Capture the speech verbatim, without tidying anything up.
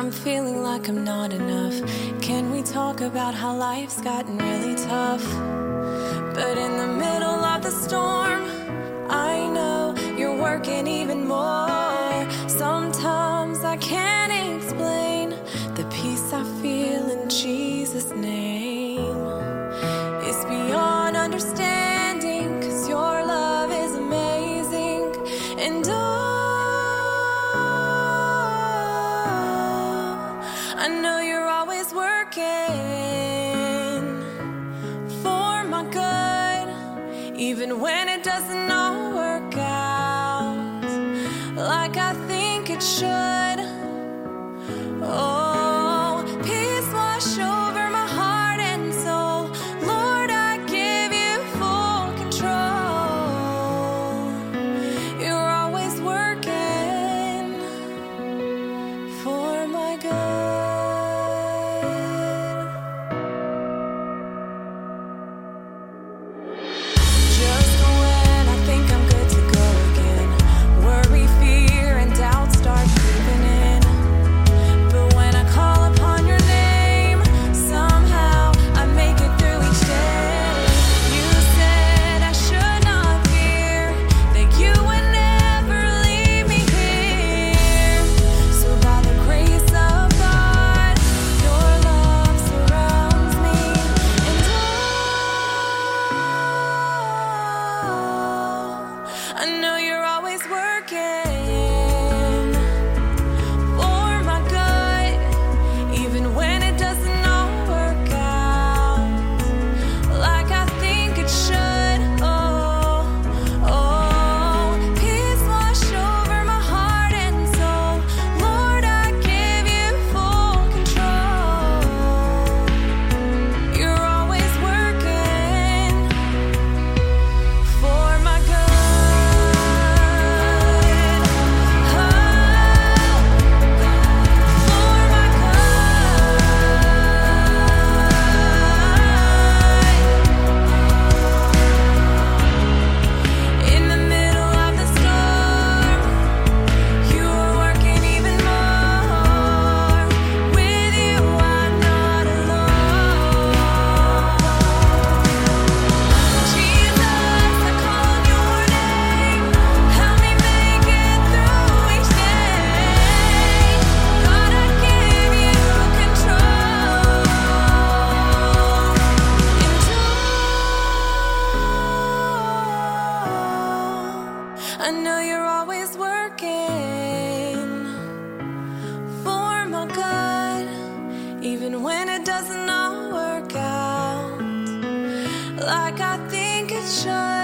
I'm feeling like I'm not enough. Can we talk about how life's gotten really tough? But in the middle of the storm, I know you're working even more. Sometimes I can't explain the peace I feel in Jesus' name. It's beyond understanding, 'cause your love is amazing. And oh, I know you're always working for my good, even when it doesn't all work out like I think it should. Oh, peace wash over my heart and soul. Lord, I give you full control. You're always working for my good. Just when I think I'm good to go again, worry, fear, and doubt start creeping in. But when I call upon your name, somehow I make it through each day. You said I should not fear, that you would never leave me here. So by the grace of God, your love surrounds me. And oh, I know you're always working for my good, even when it doesn't all work out like I think it should. Oh, oh, peace wash over my heart and soul. Lord, I give you full control. You're always working for my good. Oh, for my good. In the middle of the storm, you are working even more. With you, I'm not alone. Jesus, I call on your name. Help me make it through each day. God, I give you control. And oh, I know you're always working for my good, even when it doesn't all work out like I think it should.